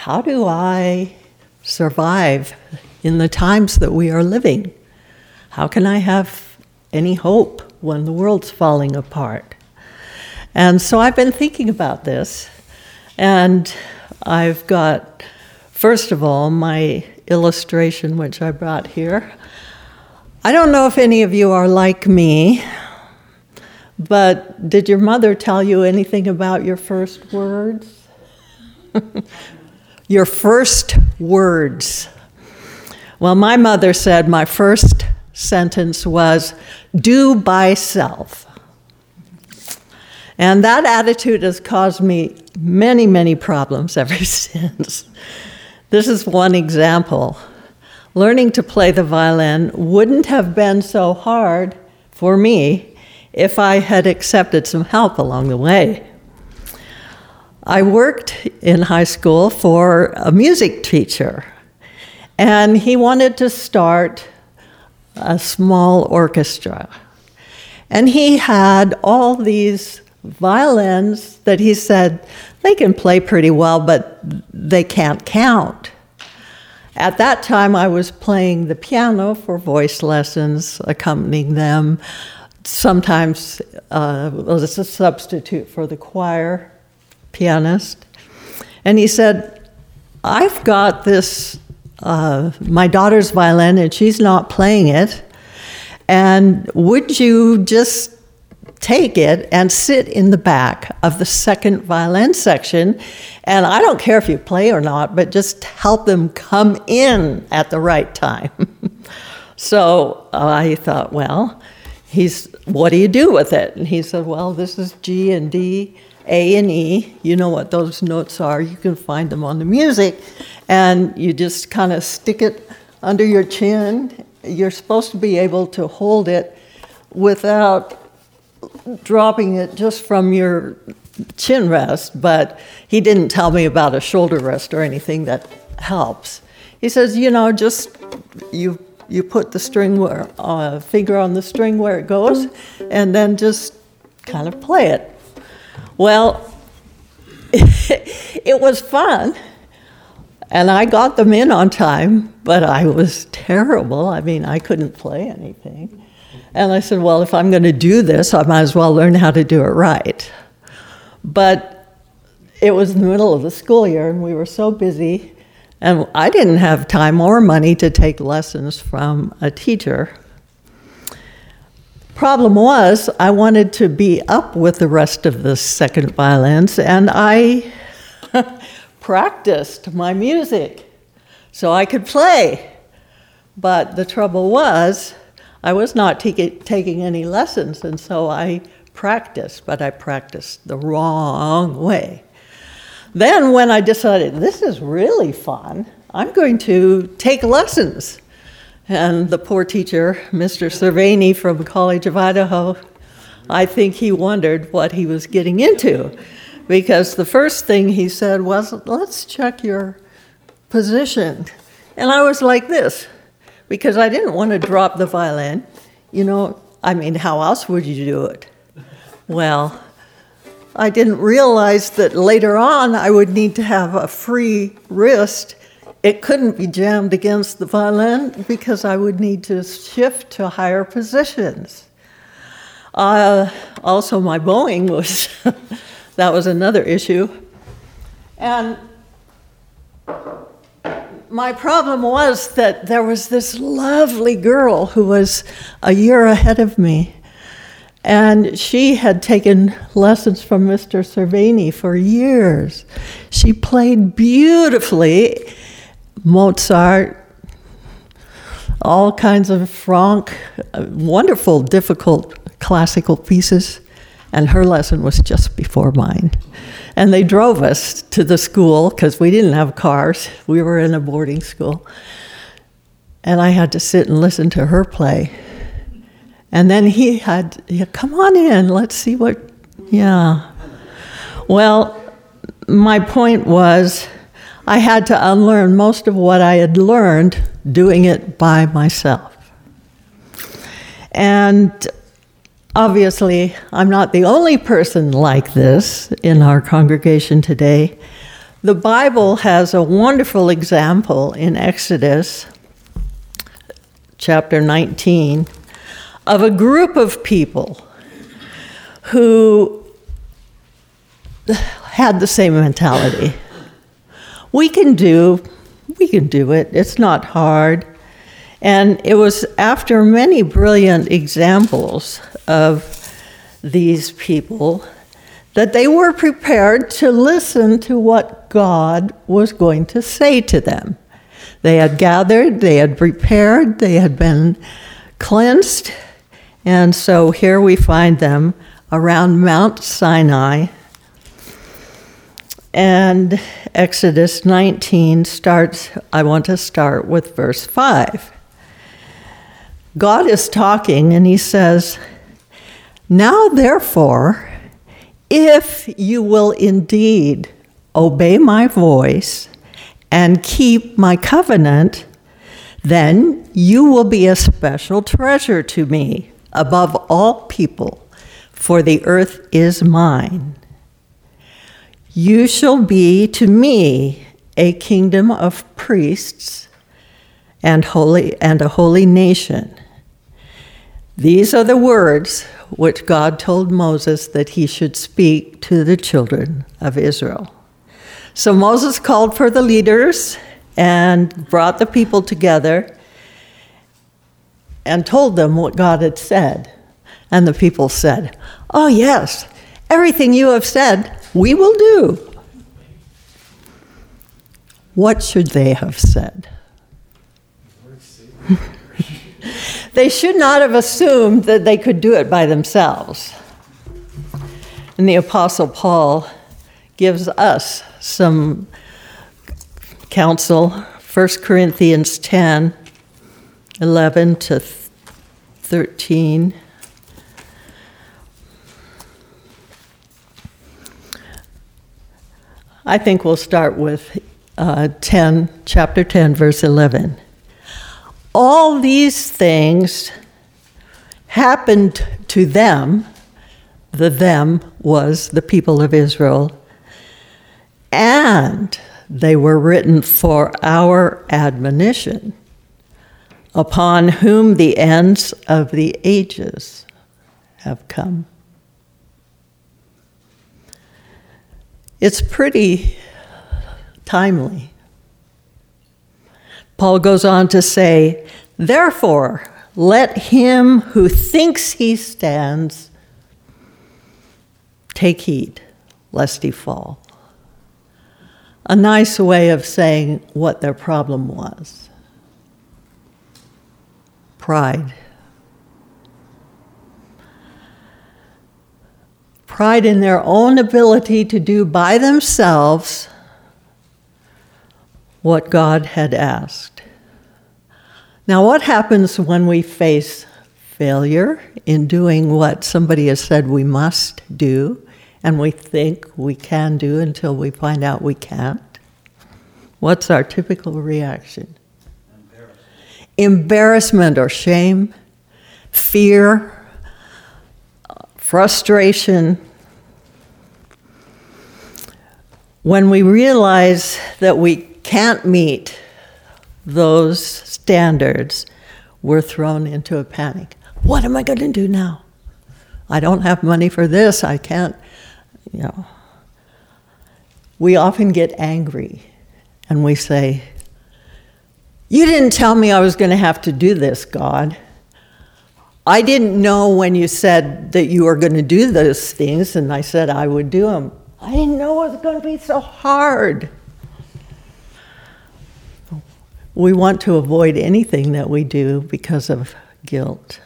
how do I survive in the times that we are living? How can I have any hope when the world's falling apart? And so I've been thinking about this, and I've got, first of all, my illustration, which I brought here. I don't know if any of you are like me, but did your mother tell you anything about your first words? Your first words. Well, my mother said my first sentence was, do by self. And that attitude has caused me many, many problems ever since. This is one example. Learning to play the violin wouldn't have been so hard for me if I had accepted some help along the way. I worked in high school for a music teacher, and he wanted to start a small orchestra. And he had all these violins that he said, they can play pretty well, but they can't count. At that time, I was playing the piano for voice lessons, accompanying them. Sometimes as a substitute for the choir pianist. And he said, I've got this, my daughter's violin, and she's not playing it. And would you just take it and sit in the back of the second violin section, and I don't care if you play or not, but just help them come in at the right time. So I thought, well, what do you do with it? And he said, well, this is G and D, A and E. You know what those notes are. You can find them on the music. And you just kind of stick it under your chin. You're supposed to be able to hold it without dropping it just from your chin rest, but he didn't tell me about a shoulder rest or anything that helps. He says, just you put the string finger on the string where it goes, and then just kind of play it. Well, it was fun, and I got them in on time, but I was terrible. I mean, I couldn't play anything. And I said, well, if I'm going to do this, I might as well learn how to do it right. But it was in the middle of the school year, and we were so busy, and I didn't have time or money to take lessons from a teacher. Problem was, I wanted to be up with the rest of the second violins, and I practiced my music so I could play. But the trouble was, I was not taking any lessons, and so I practiced, but I practiced the wrong way. Then when I decided, this is really fun, I'm going to take lessons. And the poor teacher, Mr. Cervini from College of Idaho, I think he wondered what he was getting into, because the first thing he said was, let's check your position. And I was like this, because I didn't want to drop the violin. How else would you do it? Well, I didn't realize that later on I would need to have a free wrist. It couldn't be jammed against the violin because I would need to shift to higher positions. Also, my bowing that was another issue. And my problem was that there was this lovely girl who was a year ahead of me, and she had taken lessons from Mr. Cervini for years. She played beautifully, Mozart, all kinds of Franck, wonderful, difficult classical pieces, and her lesson was just before mine. And they drove us to the school because we didn't have cars. We were in a boarding school. And I had to sit and listen to her play. And then he had, come on in, let's see what, Well, my point was I had to unlearn most of what I had learned doing it by myself. And obviously, I'm not the only person like this in our congregation today. The Bible has a wonderful example in Exodus chapter 19 of a group of people who had the same mentality. We can do it. It's not hard. And it was after many brilliant examples of these people that they were prepared to listen to what God was going to say to them. They had gathered, they had prepared, they had been cleansed, and so here we find them around Mount Sinai. And Exodus 19 starts, I want to start with verse 5. God is talking and he says, "Now therefore, if you will indeed obey my voice and keep my covenant, then you will be a special treasure to me above all people, for the earth is mine. You shall be to me a kingdom of priests and a holy nation." These are the words which God told Moses that he should speak to the children of Israel. So Moses called for the leaders and brought the people together and told them what God had said. And the people said, "Oh yes, everything you have said, we will do." What should they have said? They should not have assumed that they could do it by themselves. And the Apostle Paul gives us some counsel. 1 Corinthians 10, 11 to 13. I think we'll start with chapter 10, verse 11. All these things happened to them. The them was the people of Israel. And they were written for our admonition, upon whom the ends of the ages have come. It's pretty timely. Paul goes on to say, "Therefore, let him who thinks he stands take heed, lest he fall." A nice way of saying what their problem was. Pride. Pride in their own ability to do by themselves what God had asked. Now, what happens when we face failure in doing what somebody has said we must do, and we think we can do until we find out we can't? What's our typical reaction? Embarrassment or shame, fear, frustration. When we realize that we can't meet those standards, we're thrown into a panic. What am I going to do now? I don't have money for this. I can't, We often get angry and we say, "You didn't tell me I was going to have to do this, God. I didn't know when you said that you were going to do those things and I said I would do them. I didn't know it was going to be so hard." We want to avoid anything that we do because of guilt.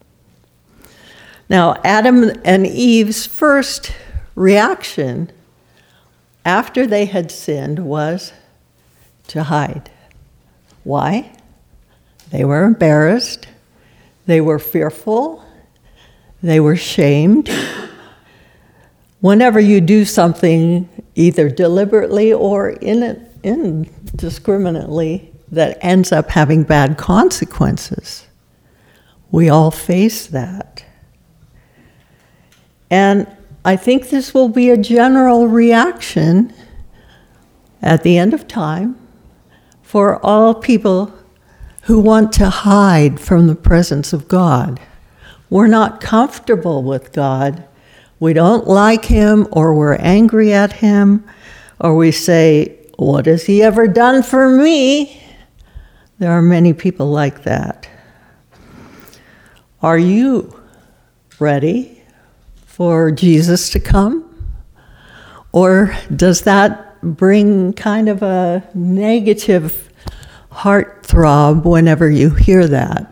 Now, Adam and Eve's first reaction after they had sinned was to hide. Why? They were embarrassed. They were fearful. They were shamed. Whenever you do something either deliberately or indiscriminately that ends up having bad consequences, we all face that. And I think this will be a general reaction at the end of time, for all people who want to hide from the presence of God. We're not comfortable with God. We don't like him, or we're angry at him, or we say, what has he ever done for me? There are many people like that. Are you ready for Jesus to come? Or does that bring kind of a negative heart throb whenever you hear that?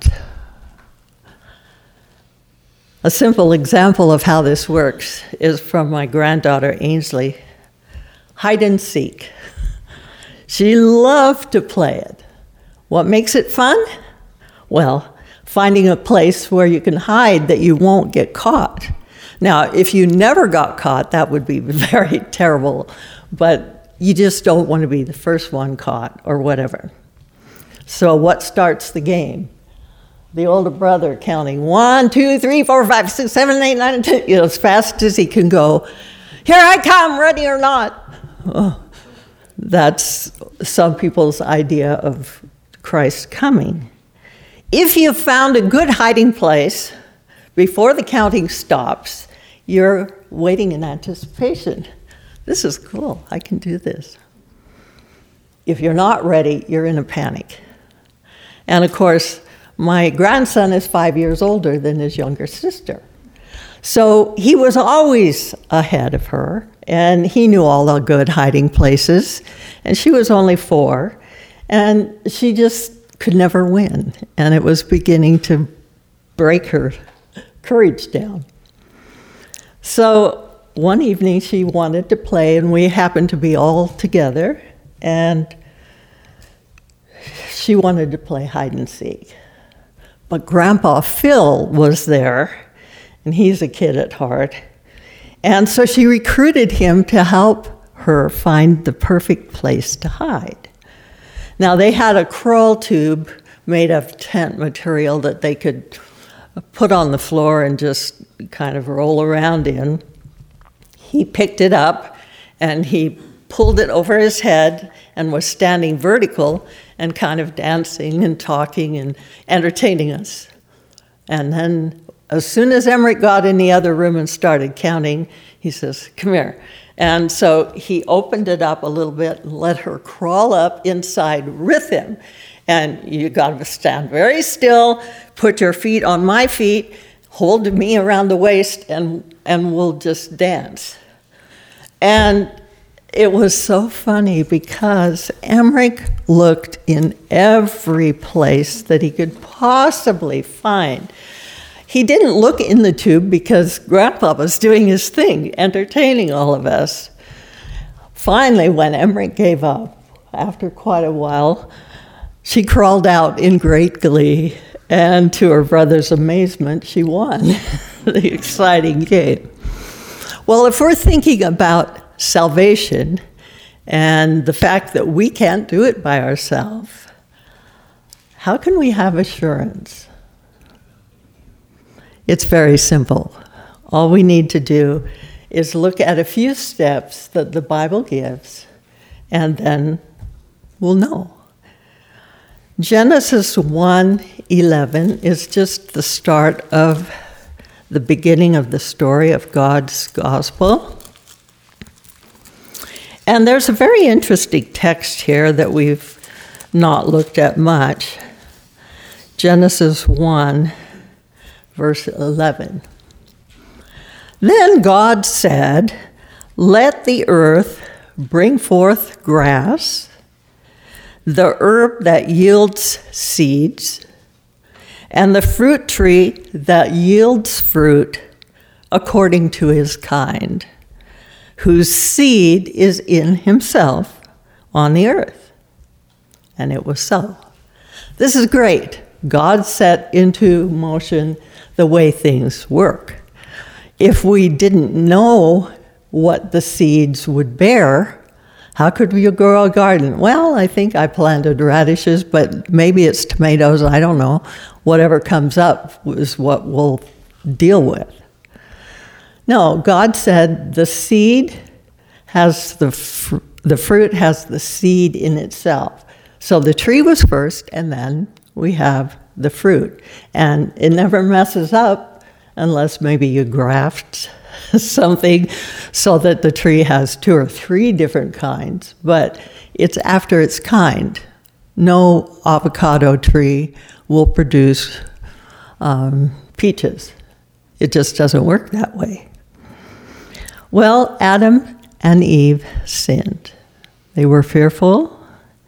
A simple example of how this works is from my granddaughter Ainsley. Hide and seek. She loved to play it. What makes it fun? Well, finding a place where you can hide that you won't get caught. Now, if you never got caught, that would be very terrible, but you just don't want to be the first one caught or whatever. So what starts the game? The older brother counting 1, 2, 3, 4, 5, 6, 7, 8, 9, 10, as fast as he can go. Here I come, ready or not. Oh, that's some people's idea of Christ coming. If you've found a good hiding place before the counting stops, you're waiting in anticipation. This is cool, I can do this. If you're not ready, you're in a panic. And of course, my grandson is 5 years older than his younger sister. So he was always ahead of her, and he knew all the good hiding places, and she was only 4, and she just could never win, and it was beginning to break her courage down. So one evening she wanted to play, and we happened to be all together, and she wanted to play hide and seek. But Grandpa Phil was there, and he's a kid at heart, and so she recruited him to help her find the perfect place to hide. Now, they had a crawl tube made of tent material that they could put on the floor and just kind of roll around in. He picked it up, and he pulled it over his head and was standing vertical and kind of dancing and talking and entertaining us. And then as soon as Emmerich got in the other room and started counting, he says, come here. And so he opened it up a little bit and let her crawl up inside with him. And you got to stand very still, put your feet on my feet, hold me around the waist, and we'll just dance. And it was so funny because Emmerich looked in every place that he could possibly find. He didn't look in the tube because Grandpa was doing his thing, entertaining all of us. Finally, when Emmerich gave up, after quite a while, she crawled out in great glee, and to her brother's amazement, she won the exciting game. Well, if we're thinking about salvation and the fact that we can't do it by ourselves, how can we have assurance? It's very simple. All we need to do is look at a few steps that the Bible gives, and then we'll know. Genesis 1:11 is just the start of the beginning of the story of God's gospel. And there's a very interesting text here that we've not looked at much. Genesis 1, verse 11. Then God said, let the earth bring forth grass, the herb that yields seeds, and the fruit tree that yields fruit according to his kind, whose seed is in himself on the earth. And it was so. This is great. God set into motion the way things work. If we didn't know what the seeds would bear, how could we grow a garden? Well, I think I planted radishes, but maybe it's tomatoes, I don't know. Whatever comes up is what we'll deal with. No, God said the seed has the the fruit has the seed in itself. So the tree was first, and then we have the fruit. And it never messes up unless maybe you graft something so that the tree has 2 or 3 different kinds, but it's after its kind. No avocado tree will produce peaches. It just doesn't work that way. Well, Adam and Eve sinned. They were fearful.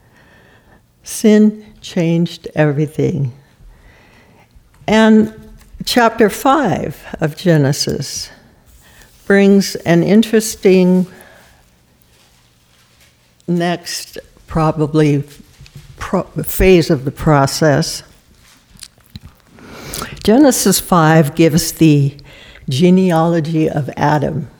Sin changed everything. And chapter 5 of Genesis brings an interesting next, probably, phase of the process. Genesis 5 gives the genealogy of Adam.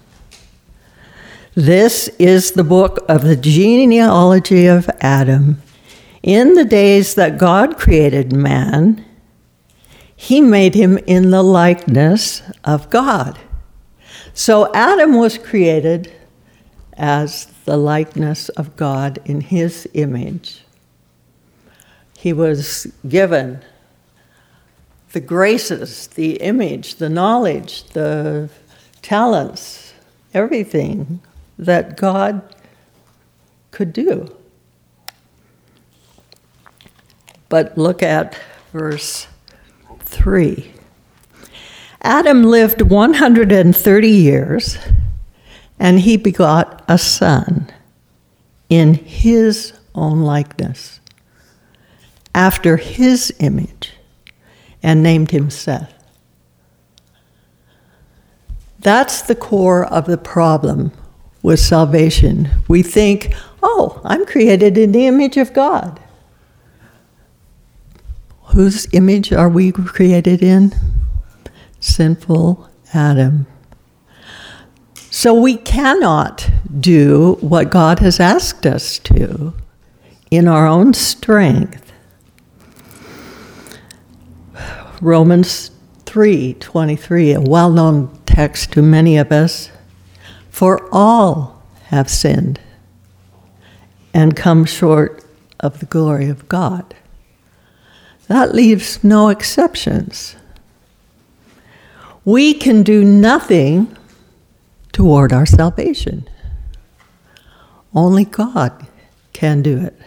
This is the book of the genealogy of Adam. In the days that God created man, he made him in the likeness of God. So Adam was created as the likeness of God in his image. He was given the graces, the image, the knowledge, the talents, everything that God could do. But look at verse 3. Adam lived 130 years, and he begot a son in his own likeness, after his image, and named him Seth. That's the core of the problem with salvation. We think, oh, I'm created in the image of God. Whose image are we created in? Sinful Adam. So we cannot do what God has asked us to in our own strength. Romans 3:23, a well-known text to many of us. For all have sinned and come short of the glory of God. That leaves no exceptions. We can do nothing toward our salvation. Only God can do it.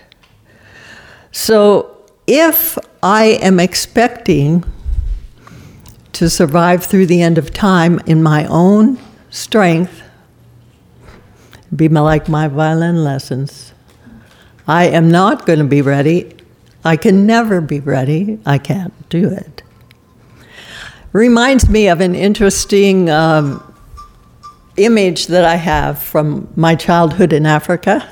So if I am expecting to survive through the end of time in my own strength, be like my violin lessons, I am not going to be ready. I can never be ready. I can't do it. Reminds me of an interesting image that I have from my childhood in Africa.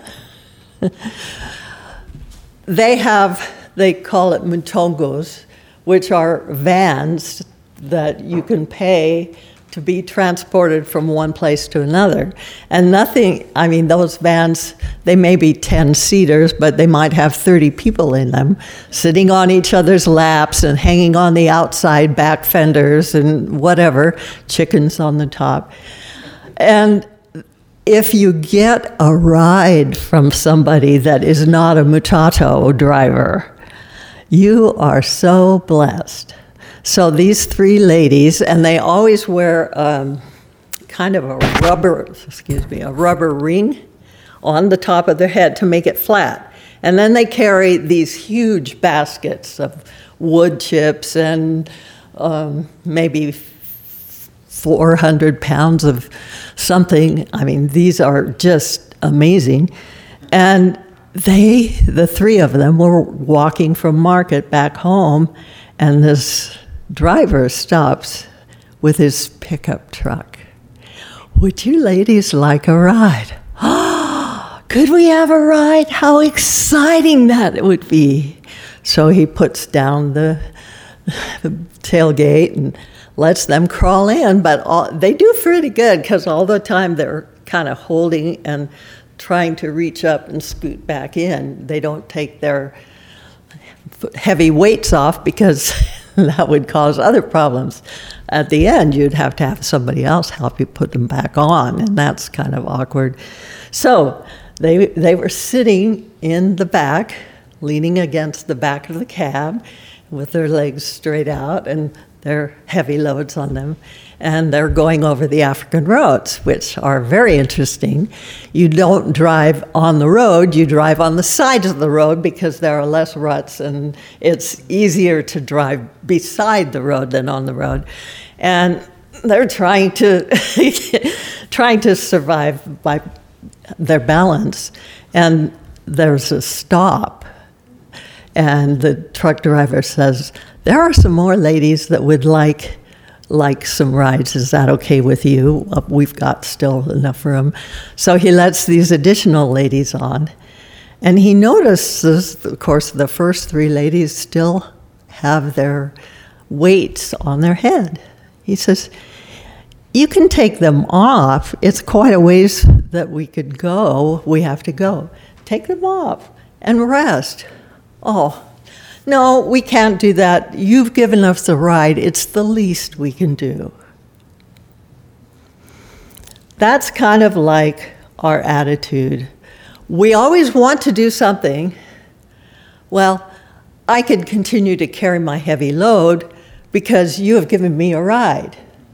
They call it mutongos, which are vans that you can pay to be transported from one place to another. And those vans, they may be 10-seaters, but they might have 30 people in them, sitting on each other's laps and hanging on the outside back fenders and whatever, chickens on the top. And if you get a ride from somebody that is not a mutato driver, you are so blessed. So these 3 ladies, and they always wear kind of a rubber ring on the top of their head to make it flat. And then they carry these huge baskets of wood chips and maybe 400 pounds of something. I mean, these are just amazing. And the 3 of them were walking from market back home, and this driver stops with his pickup truck. Would you ladies like a ride? Could we have a ride? How exciting that would be. So he puts down the tailgate and lets them crawl in, but they do pretty good because all the time they're kind of holding and trying to reach up and scoot back in. They don't take their heavy weights off because that would cause other problems. At the end, you'd have to have somebody else help you put them back on, and that's kind of awkward. So They were sitting in the back, leaning against the back of the cab with their legs straight out and their heavy loads on them. And they're going over the African roads, which are very interesting. You don't drive on the road, you drive on the sides of the road because there are less ruts and it's easier to drive beside the road than on the road. And they're trying to survive by their balance. And there's a stop. And the truck driver says, "There are some more ladies that would like some rides. Is that okay with you? We've got still enough room." So he lets these additional ladies on. And he notices, of course, the first three ladies still have their weights on their head. He says, "You can take them off. It's quite a ways that we could go. We have to go. Take them off and rest." "Oh, no, we can't do that. You've given us a ride. It's the least we can do." That's kind of like our attitude. We always want to do something. Well, I could continue to carry my heavy load because you have given me a ride.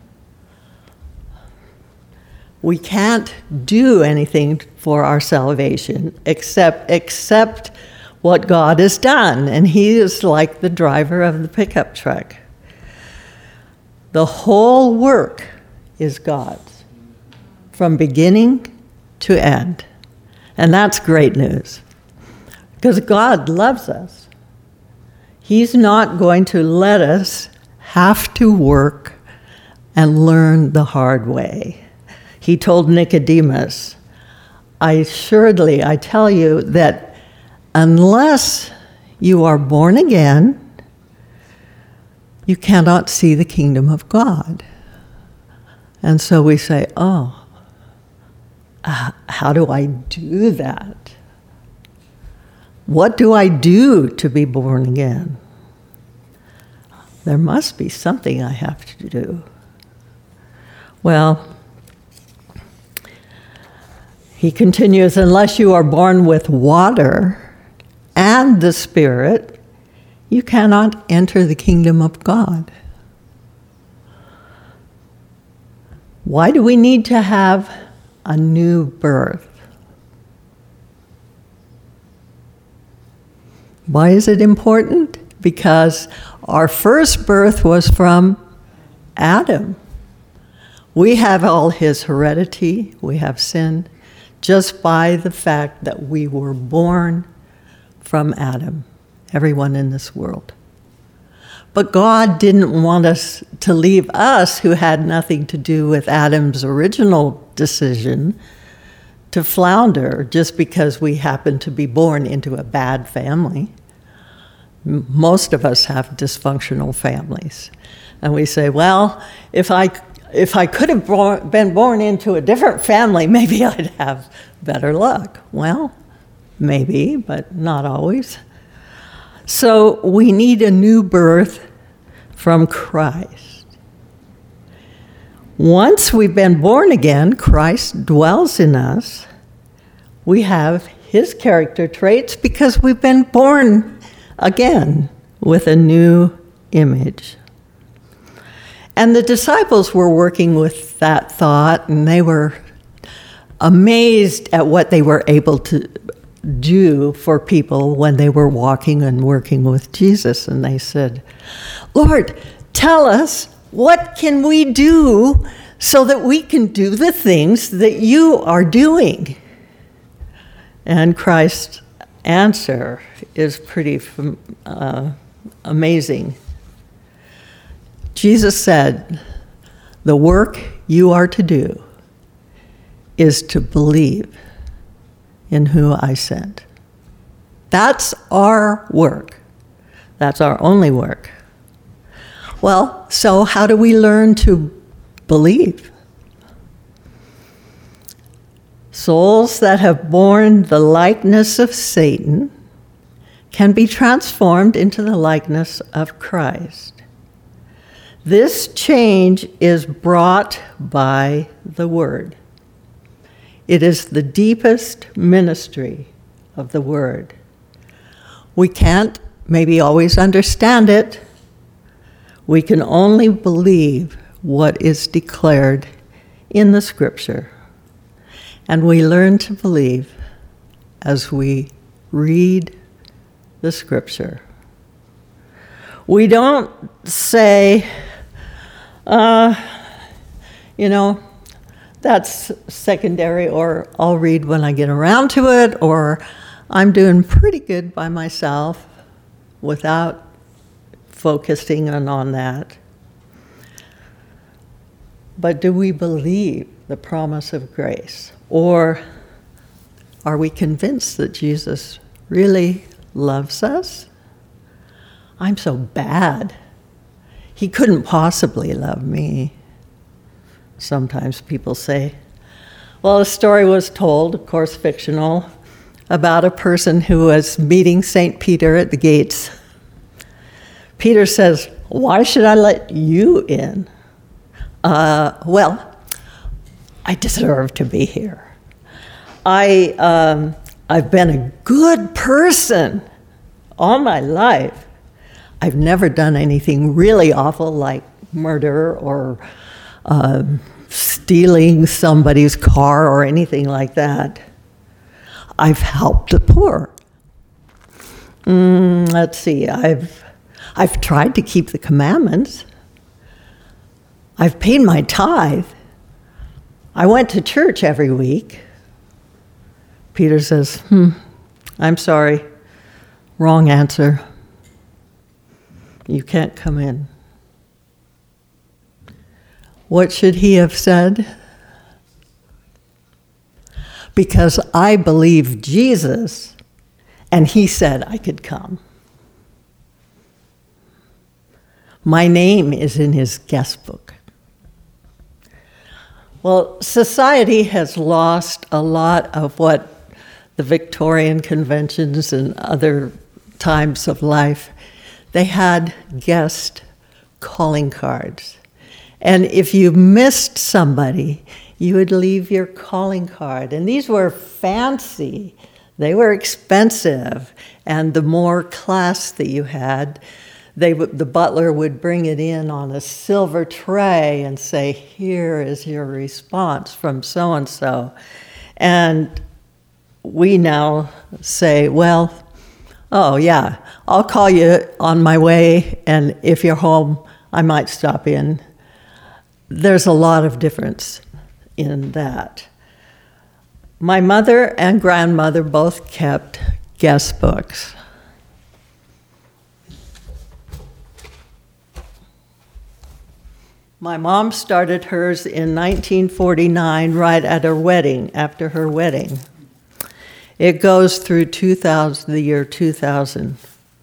We can't do anything for our salvation except what God has done, and he is like the driver of the pickup truck. The whole work is God's, from beginning to end. And that's great news, because God loves us. He's not going to let us have to work and learn the hard way. He told Nicodemus, I tell you that unless you are born again, you cannot see the kingdom of God. And so we say, how do I do that? What do I do to be born again? There must be something I have to do. Well, he continues, unless you are born with water and the Spirit, you cannot enter the kingdom of God. Why do we need to have a new birth? Why is it important? Because our first birth was from Adam. We have all his heredity, we have sin, just by the fact that we were born from Adam, everyone in this world. But God didn't want us to leave us, who had nothing to do with Adam's original decision, to flounder just because we happen to be born into a bad family. Most of us have dysfunctional families. And we say, well, if I could have been born into a different family, maybe I'd have better luck. Well, maybe, but not always. So we need a new birth from Christ. Once we've been born again, Christ dwells in us. We have his character traits because we've been born again with a new image. And the disciples were working with that thought, and they were amazed at what they were able to do for people when they were walking and working with Jesus. And they said, Lord, tell us, what can we do so that we can do the things that you are doing? And Christ's answer is pretty amazing. Jesus said, the work you are to do is to believe in who I sent. That's our work. That's our only work. Well, so how do we learn to believe? Souls that have borne the likeness of Satan can be transformed into the likeness of Christ. This change is brought by the Word. It is the deepest ministry of the Word. We can't maybe always understand it. We can only believe what is declared in the Scripture. And we learn to believe as we read the Scripture. We don't say, that's secondary, or I'll read when I get around to it, or I'm doing pretty good by myself without focusing on that. But do we believe the promise of grace? Or are we convinced that Jesus really loves us? I'm so bad. He couldn't possibly love me. Sometimes people say, well, a story was told, of course fictional, about a person who was meeting St. Peter at the gates. Peter says, why should I let you in? Well, I deserve to be here. I've been a good person all my life. I've never done anything really awful like murder or stealing somebody's car or anything like that. I've helped the poor. Let's see, I've tried to keep the commandments. I've paid my tithe. I went to church every week. Peter says, I'm sorry, wrong answer. You can't come in. What should he have said? Because I believe Jesus, and he said I could come. My name is in his guest book. Well, society has lost a lot of what the Victorian conventions and other times of life, they had guest calling cards. And if you missed somebody, you would leave your calling card. And these were fancy. They were expensive. And the more class that you had, the butler would bring it in on a silver tray and say, here is your response from so-and-so. And we now say, well, oh yeah, I'll call you on my way, and if you're home, I might stop in. There's a lot of difference in that. My mother and grandmother both kept guest books. My mom started hers in 1949, right at her wedding, after her wedding. It goes through the year 2000.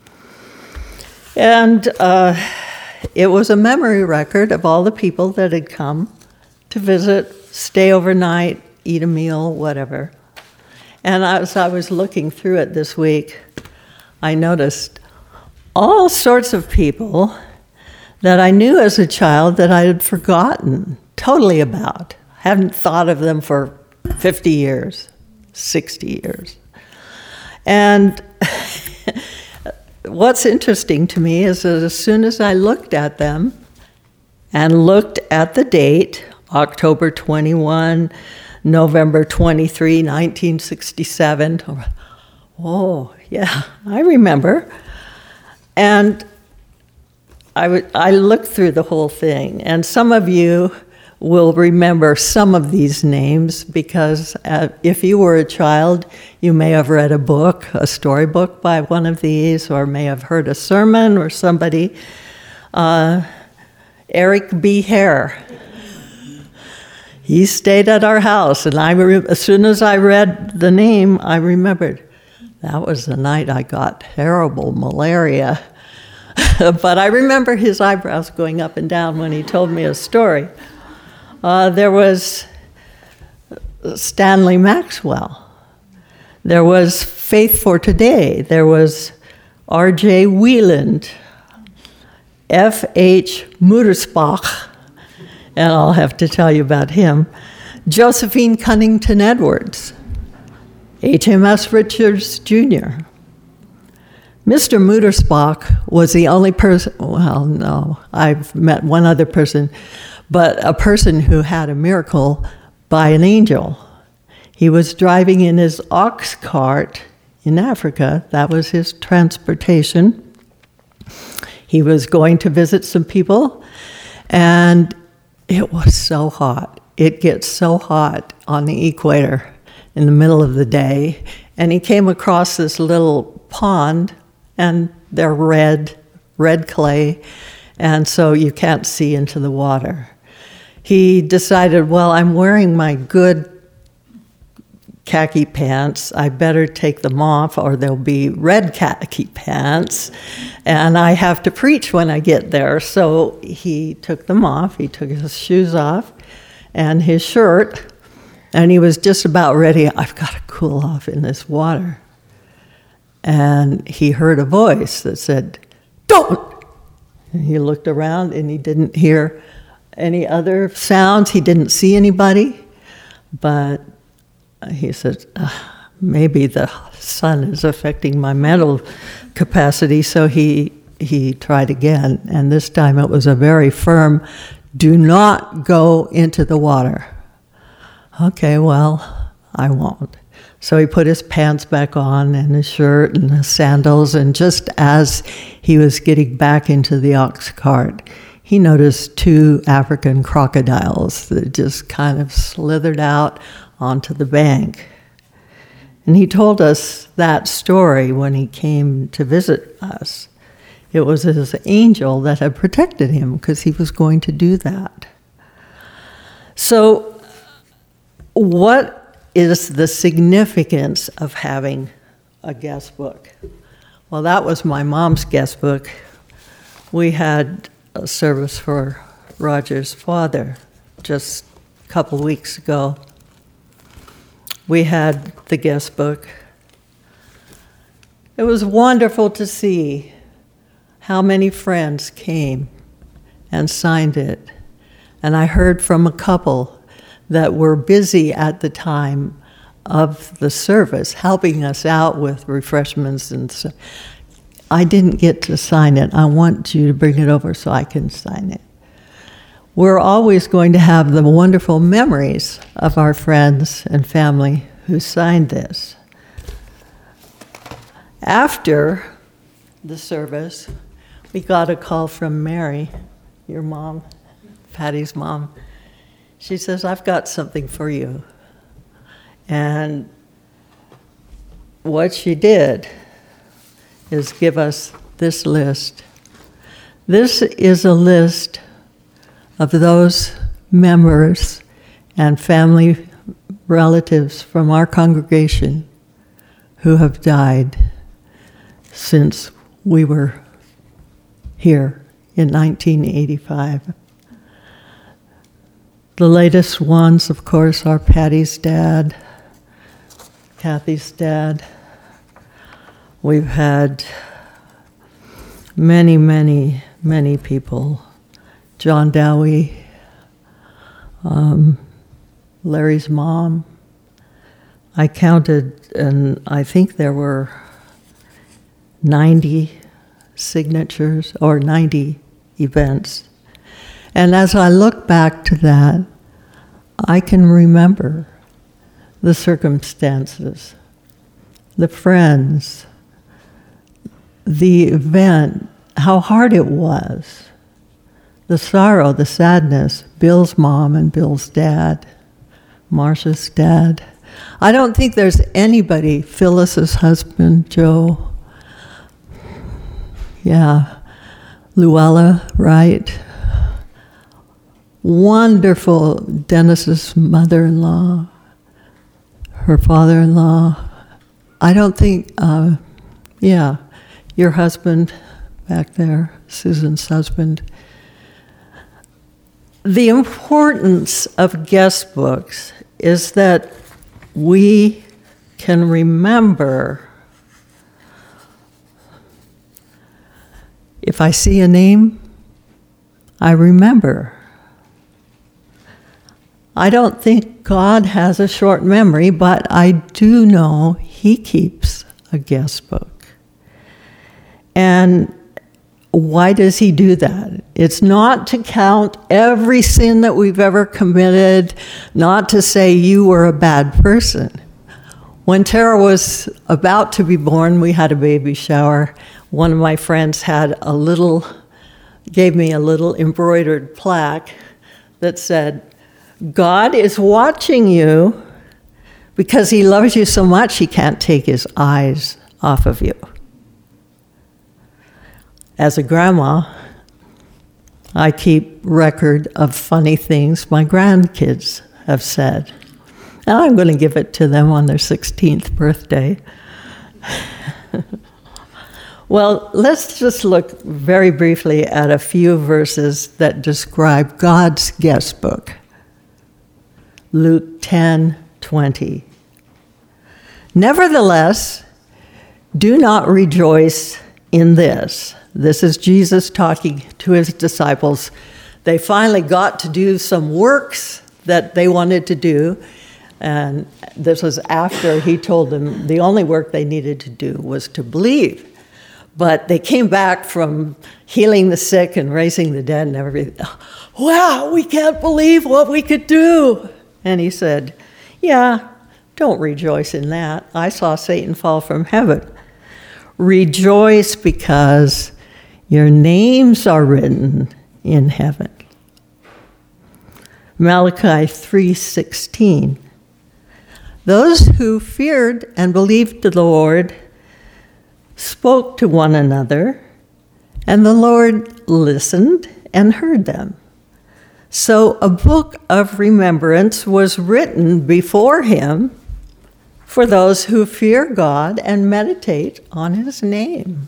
And it was a memory record of all the people that had come to visit, stay overnight, eat a meal, whatever. And as I was looking through it this week, I noticed all sorts of people that I knew as a child that I had forgotten totally about. I hadn't thought of them for 50 years, 60 years. And what's interesting to me is that as soon as I looked at them and looked at the date, October 21, November 23, 1967, oh, yeah, I remember. And I looked through the whole thing, and some of you will remember some of these names because if you were a child, you may have read a book, a storybook by one of these, or may have heard a sermon or somebody. Eric B. Hare. He stayed at our house, and as soon as I read the name, I remembered that was the night I got terrible malaria. But I remember his eyebrows going up and down when he told me a story. There was Stanley Maxwell. There was Faith for Today. There was R.J. Wieland, F.H. Muttersbach, and I'll have to tell you about him. Josephine Cunnington Edwards, HMS Richards Jr. Mr. Muttersbach was the only person, well, no, I've met one other person, but a person who had a miracle by an angel. He was driving in his ox cart in Africa. That was his transportation. He was going to visit some people, and it was so hot. It gets so hot on the equator in the middle of the day, and he came across this little pond, and they're red clay, and so you can't see into the water. He decided, well, I'm wearing my good khaki pants. I better take them off or there'll be red khaki pants, and I have to preach when I get there. So he took them off. He took his shoes off and his shirt, and he was just about ready. I've got to cool off in this water. And he heard a voice that said, "Don't!" And he looked around and he didn't hear any other sounds. He didn't see anybody. But he said, maybe the sun is affecting my mental capacity. So he tried again. And this time it was a very firm, do not go into the water. Okay, well, I won't. So he put his pants back on and his shirt and his sandals, and just as he was getting back into the ox cart, he noticed 2 African crocodiles that just kind of slithered out onto the bank. And he told us that story when he came to visit us. It was his angel that had protected him because he was going to do that. So what is the significance of having a guest book? Well, that was my mom's guest book. We had a service for Roger's father just a couple weeks ago. We had the guest book. It was wonderful to see how many friends came and signed it. And I heard from a couple that were busy at the time of the service, helping us out with refreshments. And so I didn't get to sign it. I want you to bring it over so I can sign it. We're always going to have the wonderful memories of our friends and family who signed this. After the service, we got a call from Mary, your mom, Patty's mom. She says, I've got something for you. And what she did is give us this list. This is a list of those members and family relatives from our congregation who have died since we were here in 1985. The latest ones, of course, are Patty's dad, Kathy's dad. We've had many, many, many people. John Dowie, Larry's mom. I counted, and I think there were 90 signatures or 90 events. And as I look back to that, I can remember the circumstances, the friends, the event, how hard it was, the sorrow, the sadness, Bill's mom and Bill's dad, Marcia's dad. I don't think there's anybody, Phyllis's husband, Joe, Luella, right? Wonderful Dennis's mother-in-law, her father-in-law. I don't think, your husband back there, Susan's husband. The importance of guest books is that we can remember. If I see a name, I remember. I don't think God has a short memory, but I do know he keeps a guest book. And why does he do that? It's not to count every sin that we've ever committed, not to say you were a bad person. When Tara was about to be born, we had a baby shower. One of my friends gave me a little embroidered plaque that said, God is watching you because he loves you so much he can't take his eyes off of you. As a grandma, I keep record of funny things my grandkids have said. And I'm going to give it to them on their 16th birthday. Well, let's just look very briefly at a few verses that describe God's guest book. Luke 10:20. Nevertheless, do not rejoice in this. This is Jesus talking to his disciples. They finally got to do some works that they wanted to do. And this was after he told them the only work they needed to do was to believe. But they came back from healing the sick and raising the dead and everything. Wow, we can't believe what we could do. And he said, yeah, don't rejoice in that. I saw Satan fall from heaven. Rejoice because your names are written in heaven. Malachi 3:16. Those who feared and believed the Lord spoke to one another, and the Lord listened and heard them. So a book of remembrance was written before him for those who fear God and meditate on his name.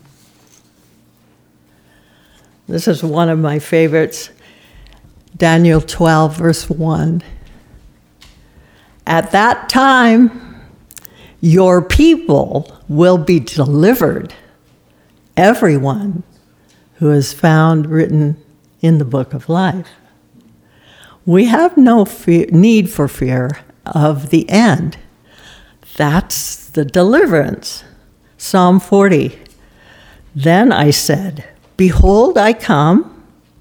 This is one of my favorites, Daniel 12, verse 1. At that time, your people will be delivered, everyone who is found written in the book of life. We have no need for fear of the end. That's the deliverance. Psalm 40. Then I said, behold, I come.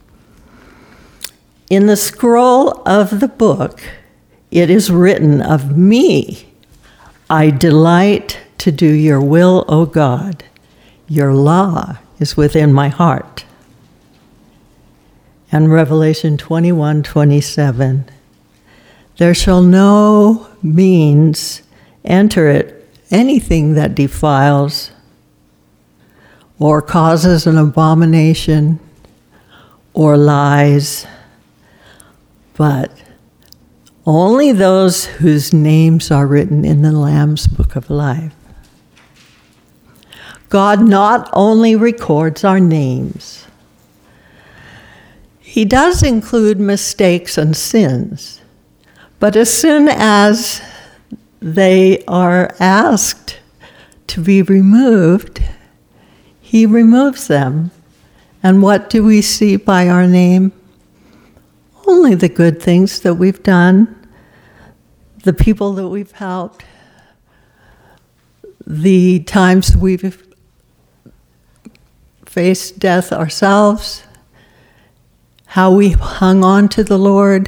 In the scroll of the book, it is written of me, I delight to do your will, O God. Your law is within my heart. And Revelation 21:27. There shall no means enter it anything that defiles or causes an abomination or lies, but only those whose names are written in the Lamb's book of life. God not only records our names, he does include mistakes and sins, but as soon as they are asked to be removed, he removes them. And what do we see by our name? Only the good things that we've done, the people that we've helped, the times we've faced death ourselves, how we hung on to the Lord.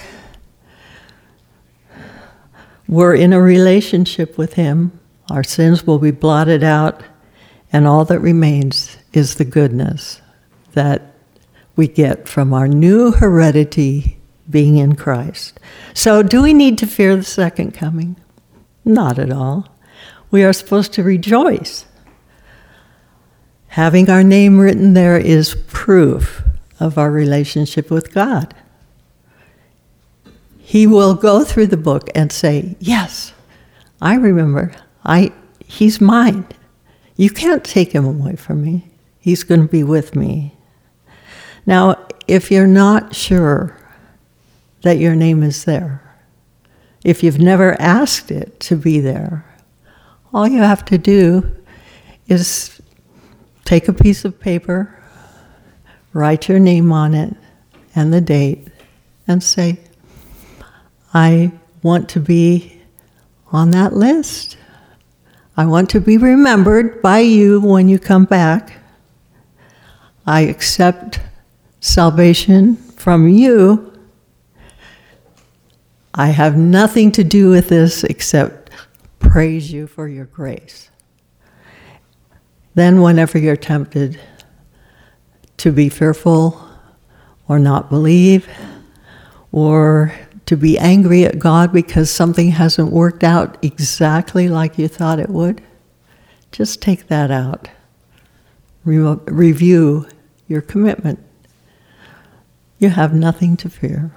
We're in a relationship with him. Our sins will be blotted out, and all that remains is the goodness that we get from our new heredity being in Christ. So do we need to fear the second coming? Not at all. We are supposed to rejoice. Having our name written there is proof of our relationship with God. He will go through the book and say, yes, I remember. He's mine. You can't take him away from me. He's going to be with me. Now, if you're not sure that your name is there, if you've never asked it to be there, all you have to do is take a piece of paper, write your name on it and the date, and say, I want to be on that list. I want to be remembered by you when you come back. I accept salvation from you. I have nothing to do with this except praise you for your grace. Then whenever you're tempted to be fearful or not believe or to be angry at God because something hasn't worked out exactly like you thought it would, just take that out. Review your commitment. You have nothing to fear.